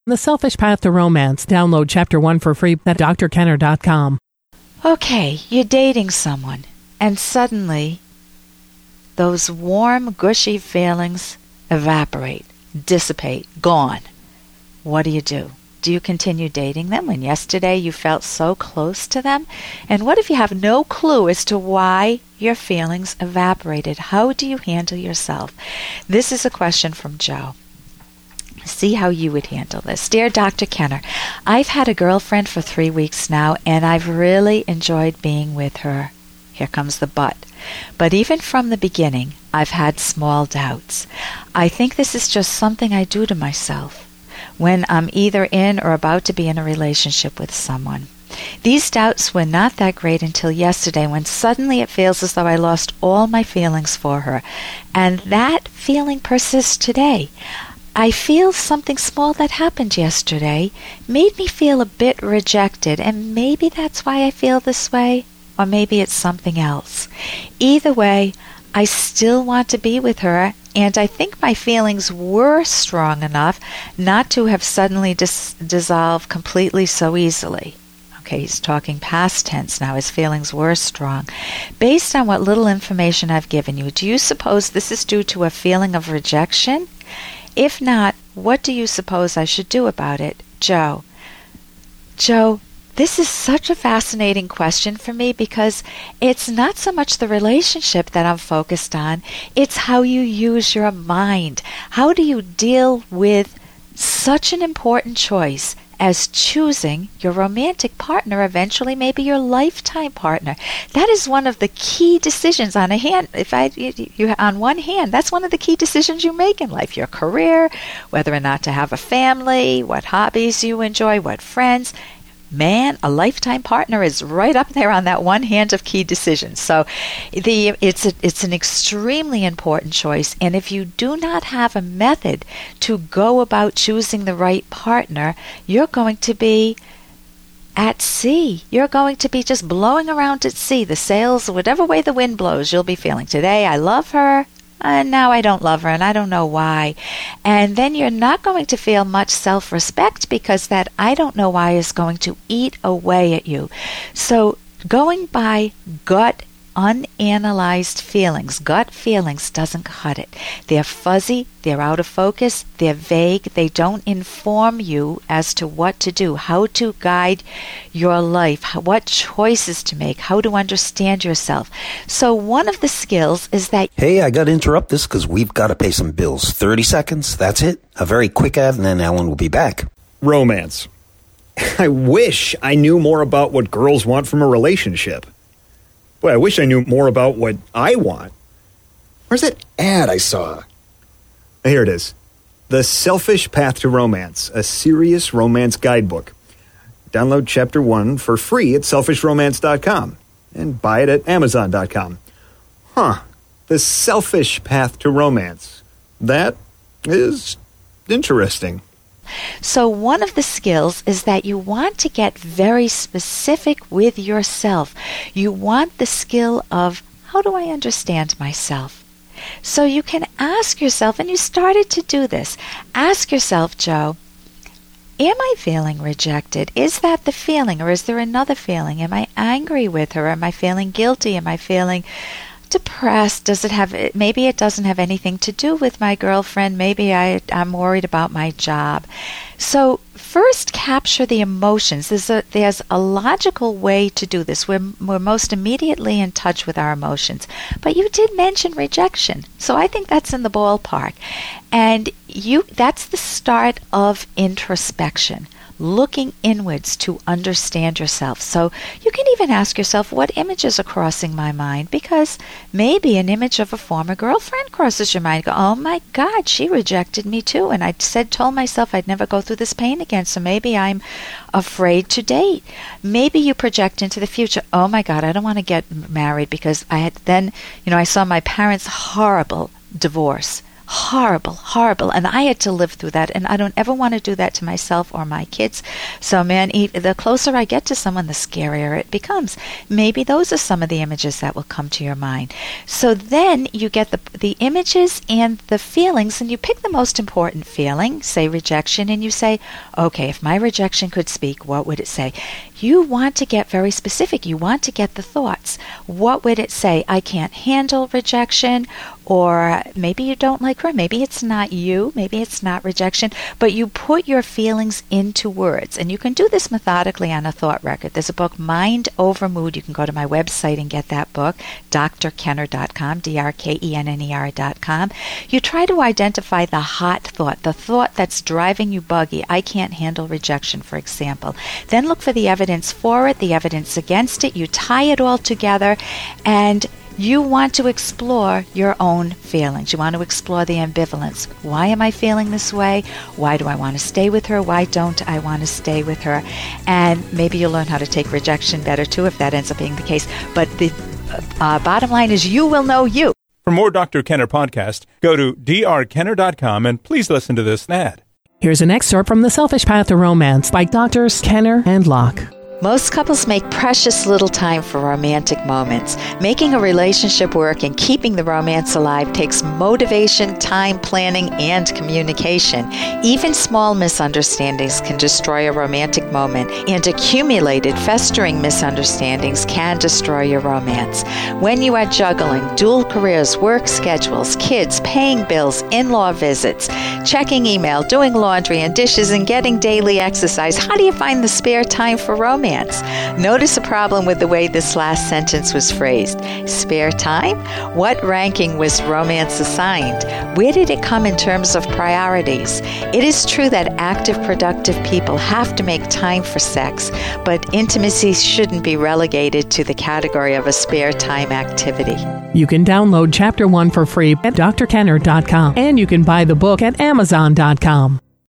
The Selfish Path to Romance. Download Chapter 1 for free at drkenner.com. Okay, you're dating someone, and suddenly those warm, gushy feelings evaporate, dissipate, gone. What do? Do you continue dating them when yesterday you felt so close to them? And what if you have no clue as to why your feelings evaporated? How do you handle yourself? This is a question from Joe. See how you would handle this. Dear Dr. Kenner, I've had a girlfriend for 3 weeks now, and I've really enjoyed being with her. Here comes the but. But even from the beginning, I've had small doubts. I think this is just something I do to myself when I'm either in or about to be in a relationship with someone. These doubts were not that great until yesterday, when suddenly it feels as though I lost all my feelings for her, and that feeling persists today. I feel something small that happened yesterday made me feel a bit rejected, and maybe that's why I feel this way, or maybe it's something else. Either way, I still want to be with her, and I think my feelings were strong enough not to have suddenly dissolved completely so easily. Okay, he's talking past tense now. His feelings were strong. Based on what little information I've given you, do you suppose this is due to a feeling of rejection? If not, what do you suppose I should do about it? Joe, this is such a fascinating question for me, because it's not so much the relationship that I'm focused on, it's how you use your mind. How do you deal with such an important choice as choosing your romantic partner, eventually maybe your lifetime partner? That is one of the key decisions on on one hand, that's one of the key decisions you make in life. Your career, whether or not to have a family, what hobbies you enjoy, what friends. Man, a lifetime partner is right up there on that one hand of key decisions. So it's an extremely important choice, and if you do not have a method to go about choosing the right partner, you're going to be at sea. You're going to be just blowing around at sea. The sails, whatever way the wind blows, you'll be feeling. Today I love her, and now I don't love her, and I don't know why. And then you're not going to feel much self-respect, because that I don't know why is going to eat away at you. So going by gut unanalyzed feelings, gut feelings, doesn't cut it. They're fuzzy, they're out of focus, they're vague, they don't inform you as to what to do, how to guide your life, what choices to make, how to understand yourself. So one of the skills is that... Hey, I got to interrupt this because we've got to pay some bills. 30 seconds, that's it. A very quick ad, and then Ellen will be back. Romance. I wish I knew more about what girls want from a relationship. Boy, I wish I knew more about what I want. Where's that ad I saw? Here it is. The Selfish Path to Romance, a serious romance guidebook. Download Chapter 1 for free at selfishromance.com and buy it at amazon.com. The Selfish Path to Romance. That is interesting. So one of the skills is that you want to get very specific with yourself. You want the skill of, how do I understand myself? So you can ask yourself, and you started to do this, ask yourself, Joe, am I feeling rejected? Is that the feeling, or is there another feeling? Am I angry with her? Am I feeling guilty? Am I feeling depressed? Maybe it doesn't have anything to do with my girlfriend. Maybe I'm worried about my job. So first, capture the emotions. There's a logical way to do this. We're most immediately in touch with our emotions. But you did mention rejection, so I think that's in the ballpark. And that's the start of introspection. Looking inwards to understand yourself. So you can even ask yourself, what images are crossing my mind? Because maybe an image of a former girlfriend crosses your mind. Go, oh my God, she rejected me too. And I told myself I'd never go through this pain again. So maybe I'm afraid to date. Maybe you project into the future. Oh my God, I don't want to get married because I saw my parents' horrible divorce. horrible, horrible. And I had to live through that, and I don't ever want to do that to myself or my kids. So, man, the closer I get to someone, the scarier it becomes. Maybe those are some of the images that will come to your mind. So then you get the images and the feelings, and you pick the most important feeling, say rejection, and you say, okay, if my rejection could speak, what would it say? You want to get very specific. You want to get the thoughts. What would it say? I can't handle rejection, or maybe you don't like her. Maybe it's not you. Maybe it's not rejection. But you put your feelings into words, and you can do this methodically on a thought record. There's a book, Mind Over Mood. You can go to my website and get that book, drkenner.com, drkenner.com. You try to identify the hot thought, the thought that's driving you buggy. I can't handle rejection, for example. Then look for the evidence for it, the evidence against it. You tie it all together, and you want to explore your own feelings. You want to explore the ambivalence. Why am I feeling this way? Why do I want to stay with her? Why don't I want to stay with her? And maybe you'll learn how to take rejection better too if that ends up being the case. But the bottom line is you will know you. For more Dr. Kenner podcast, go to drkenner.com and please listen to this ad. Here's an excerpt from The Selfish Path to Romance by Drs. Kenner and Locke. Most couples make precious little time for romantic moments. Making a relationship work and keeping the romance alive takes motivation, time planning, and communication. Even small misunderstandings can destroy a romantic moment, and accumulated, festering misunderstandings can destroy your romance. When you are juggling dual careers, work schedules, kids, paying bills, in-law visits, checking email, doing laundry and dishes, and getting daily exercise, how do you find the spare time for romance? Notice a problem with the way this last sentence was phrased. Spare time? What ranking was romance assigned? Where did it come in terms of priorities? It is true that active, productive people have to make time for sex, but intimacy shouldn't be relegated to the category of a spare time activity. You can download Chapter 1 for free at drkenner.com, and you can buy the book at amazon.com.